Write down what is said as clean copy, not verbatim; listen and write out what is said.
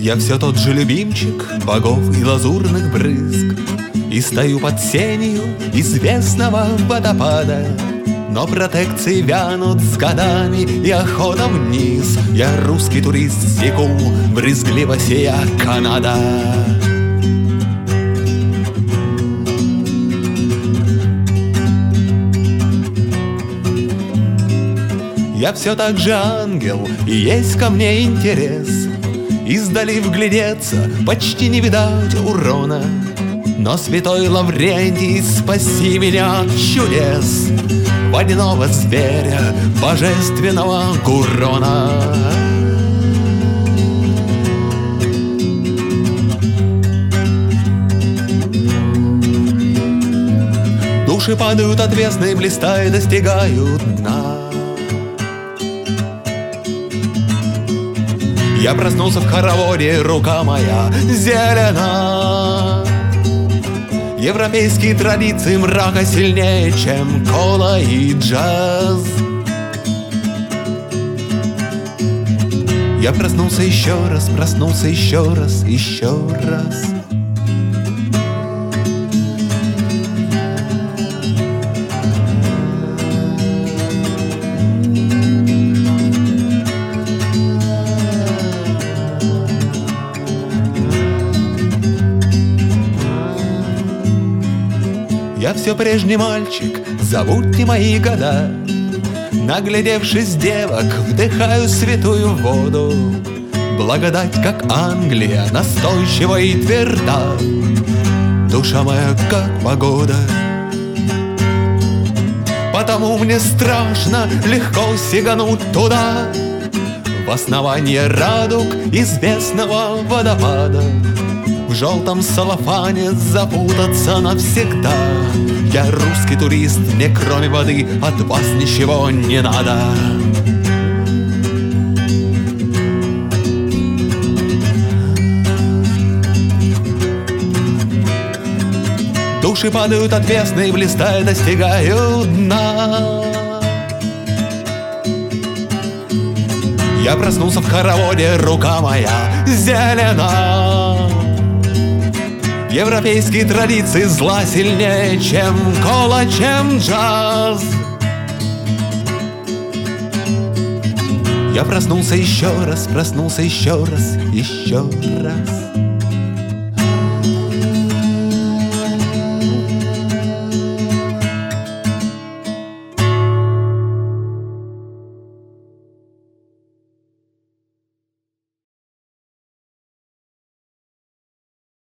Я все тот же любимчик богов и лазурных брызг, и стою под сенью известного водопада. Но протекции вянут с годами, и охота вниз. Я русский турист, секу, брезгливо сея Канада. Я все так же ангел, и есть ко мне интерес. Издали вглядеться, почти не видать урона. Но святой Лаврентий, спаси меня от чудес водяного зверя, божественного Гурона. Души падают отвесно и блистая достигают дна. Я проснулся в хороводе, рука моя зелена. Европейские традиции мрака сильнее, чем кола и джаз. Я проснулся еще раз, проснулся еще раз, еще раз. Я все прежний мальчик, забудьте мои года. Наглядевшись девок, вдыхаю святую воду. Благодать, как Англия, настойчива и тверда. Душа моя, как погода. Потому мне страшно легко сигануть туда, в основание радуг известного водопада. В желтом салофане запутаться навсегда. Я русский турист, мне кроме воды от вас ничего не надо. Души падают отвесно и блистая достигают дна. Я проснулся в хороводе, рука моя зелена. Европейские традиции зла сильнее, чем кола, чем джаз. Я проснулся еще раз, проснулся еще раз, еще раз.